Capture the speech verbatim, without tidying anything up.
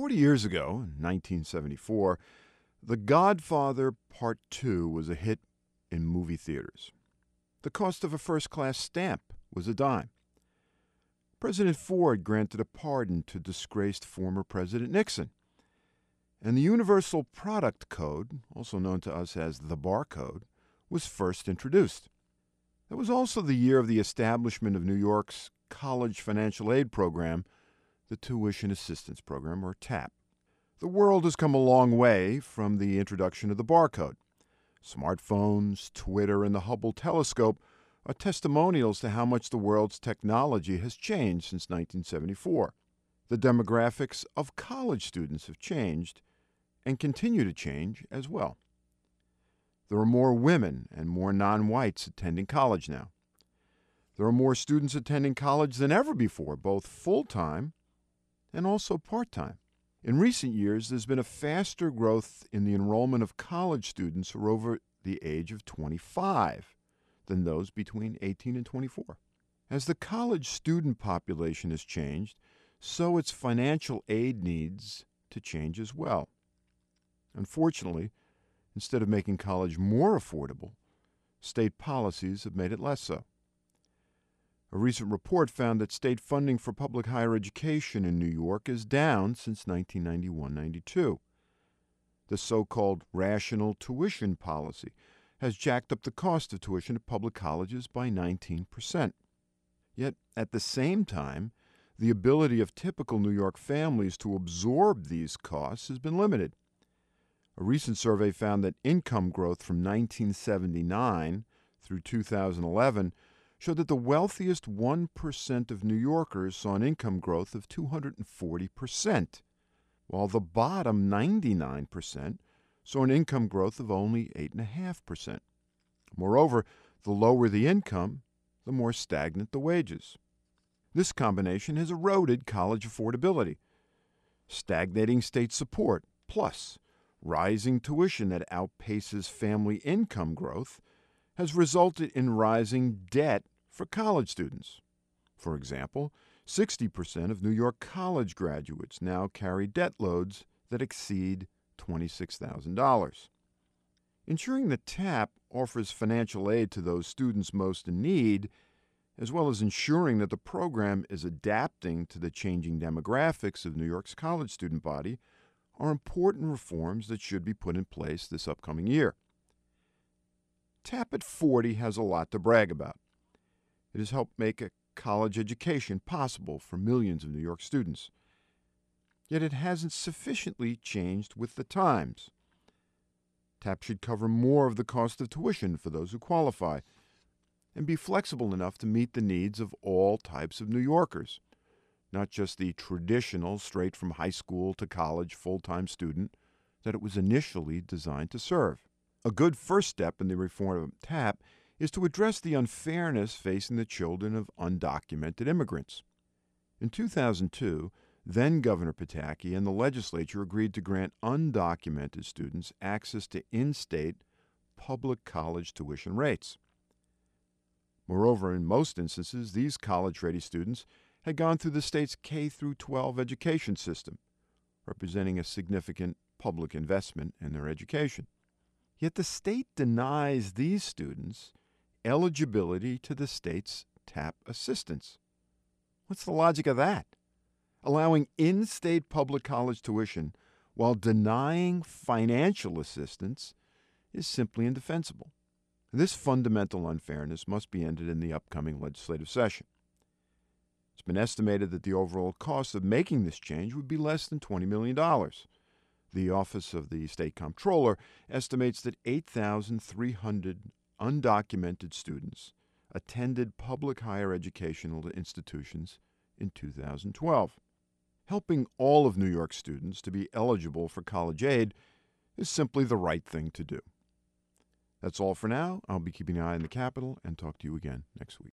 forty years ago, in nineteen seventy-four, The Godfather Part two was a hit in movie theaters. The cost of a first-class stamp was a dime. President Ford granted a pardon to disgraced former President Nixon. And the Universal Product Code, also known to us as the barcode, was first introduced. That was also the year of the establishment of New York's College Financial Aid Program, the Tuition Assistance Program, or TAP. The world has come a long way from the introduction of the barcode. Smartphones, Twitter, and the Hubble telescope are testimonials to how much the world's technology has changed since nineteen seventy-four. The demographics of college students have changed and continue to change as well. There are more women and more non-whites attending college now. There are more students attending college than ever before, both full-time and also part-time. In recent years, there's been a faster growth in the enrollment of college students who are over the age of twenty-five than those between eighteen and twenty-four. As the college student population has changed, so its financial aid needs to change as well. Unfortunately, instead of making college more affordable, state policies have made it less so. A recent report found that state funding for public higher education in New York is down since nineteen ninety-one ninety-two. The so-called rational tuition policy has jacked up the cost of tuition at public colleges by nineteen percent. Yet, at the same time, the ability of typical New York families to absorb these costs has been limited. A recent survey found that income growth from nineteen seventy-nine through two thousand eleven showed that the wealthiest one percent of New Yorkers saw an income growth of two hundred forty percent, while the bottom ninety-nine percent saw an income growth of only eight point five percent. Moreover, the lower the income, the more stagnant the wages. This combination has eroded college affordability. Stagnating state support, plus rising tuition that outpaces family income growth, has resulted in rising debt for college students. For example, sixty percent of New York college graduates now carry debt loads that exceed twenty-six thousand dollars. Ensuring that TAP offers financial aid to those students most in need, as well as ensuring that the program is adapting to the changing demographics of New York's college student body, are important reforms that should be put in place this upcoming year. TAP at forty has a lot to brag about. It has helped make a college education possible for millions of New York students. Yet it hasn't sufficiently changed with the times. TAP should cover more of the cost of tuition for those who qualify and be flexible enough to meet the needs of all types of New Yorkers, not just the traditional straight from high school to college full-time student that it was initially designed to serve. A good first step in the reform of TAP is to address the unfairness facing the children of undocumented immigrants. In two thousand two, then-Governor Pataki and the legislature agreed to grant undocumented students access to in-state public college tuition rates. Moreover, in most instances, these college-ready students had gone through the state's K through twelve education system, representing a significant public investment in their education. Yet the state denies these students eligibility to the state's TAP assistance. What's the logic of that? Allowing in-state public college tuition while denying financial assistance is simply indefensible. This fundamental unfairness must be ended in the upcoming legislative session. It's been estimated that the overall cost of making this change would be less than twenty million dollars. The Office of the State Comptroller estimates that eight thousand three hundred undocumented students attended public higher educational institutions in two thousand twelve. Helping all of New York students to be eligible for college aid is simply the right thing to do. That's all for now. I'll be keeping an eye on the Capitol and talk to you again next week.